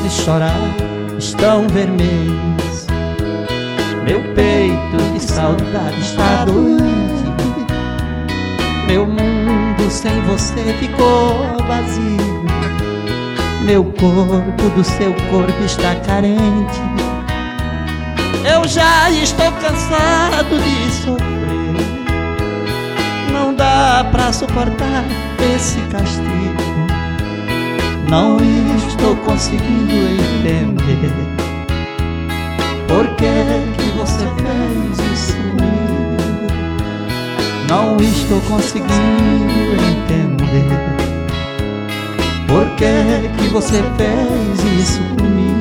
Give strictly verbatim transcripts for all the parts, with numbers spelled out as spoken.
de chorar estão vermelhos, meu peito de saudade está doente, meu mundo sem você ficou vazio, meu corpo do seu corpo está carente. Eu já estou cansado de sofrer, não dá pra suportar esse castigo, não estou conseguindo entender por que que você fez isso comigo. Não estou conseguindo entender por que que você fez isso comigo.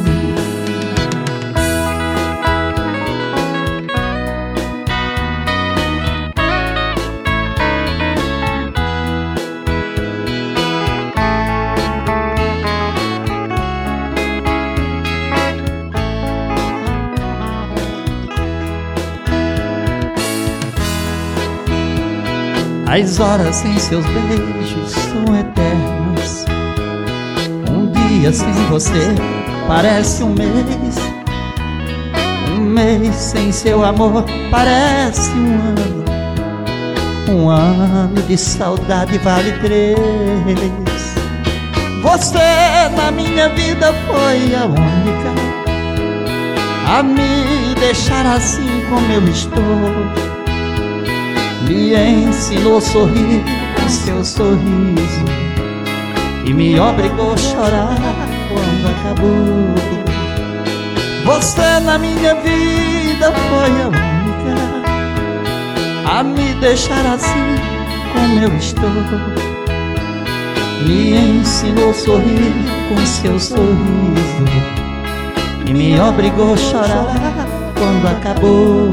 As horas sem seus beijos são eternas, um dia sem você parece um mês, um mês sem seu amor parece um ano, um ano de saudade vale três. Você na minha vida foi a única a me deixar assim como eu estou, me ensinou a sorrir com seu sorriso e me obrigou a chorar quando acabou. Você na minha vida foi a única a me deixar assim como eu estou, me ensinou a sorrir com seu sorriso e me obrigou a chorar quando acabou.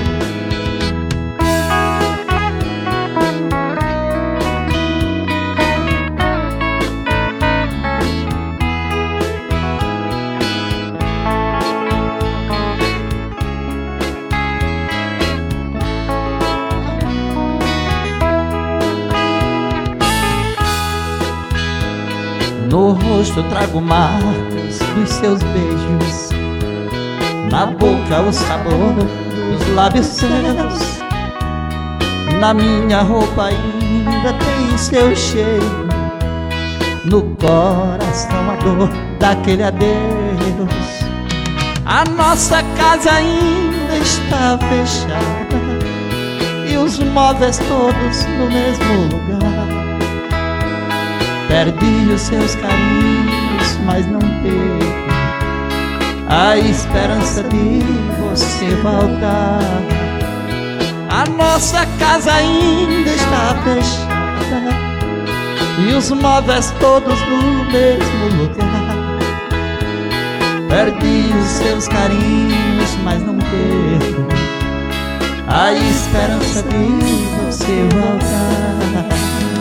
No rosto trago marcas dos seus beijos, na boca o sabor dos lábios seus, na minha roupa ainda tem seu cheiro, no coração a dor daquele adeus. A nossa casa ainda está fechada e os móveis todos no mesmo lugar. Perdi os seus carinhos, mas não perco a esperança de você voltar. A nossa casa ainda está fechada e os móveis todos no mesmo lugar. Perdi os seus carinhos, mas não perco a esperança de você voltar.